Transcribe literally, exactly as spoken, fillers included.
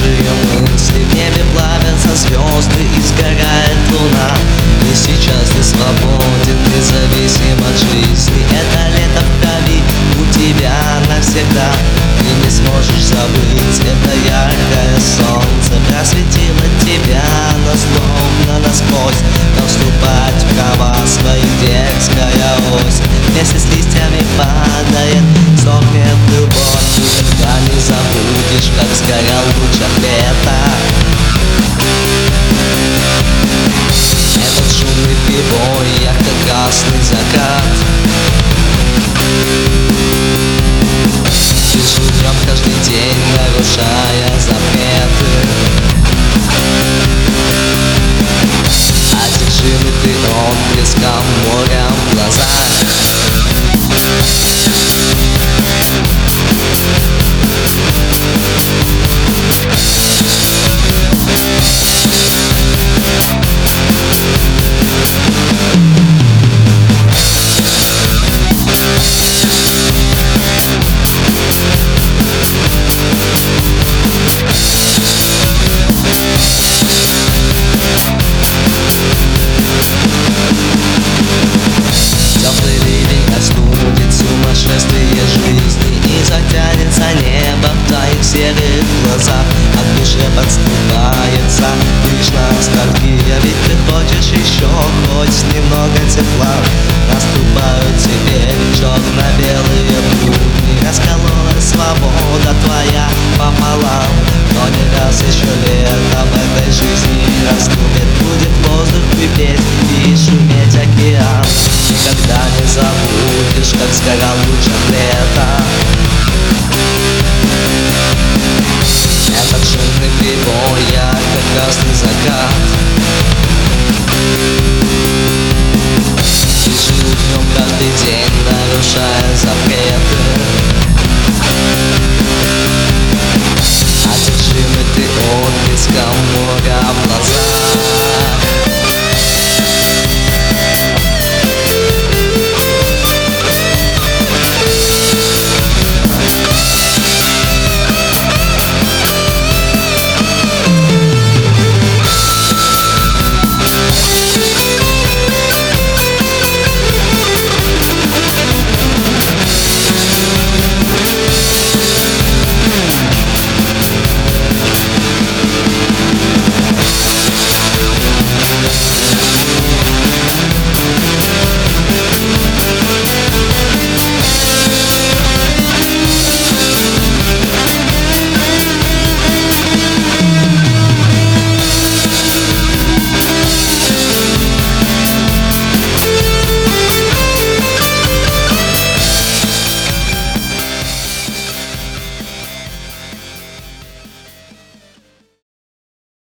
Свежие мысли, в небе плавятся звезды и сгорает луна. И сейчас ты свободен, независим от жизни. Это лето в крови у тебя навсегда. Ты не сможешь забыть это яркое солнце. Просветило тебя, но словно насквозь. Но вступать в права свои дерзкая ось. Вместе с листьями падает, сохнет любовь. Никогда не забудешь, как сгорал в лучах лета. Этот шумный прибой, ярко-красный закат. Пишу днем каждый день, нарушая запреты. Одержимый ты отблеском моря в глазах. Сумасшествие жизни и затянется небо в твоих серых глазах. От души подступается лишь ностальгия, ведь ты хочешь еще хоть немного тепла. Наступают теперь черно-белые будни. Раскололась свобода твоя пополам. Но не раз еще летом этой жизни раступит. Будет воздух кипеть и шуметь океан. Никогда не забудешь, как сгорал в лучах лета.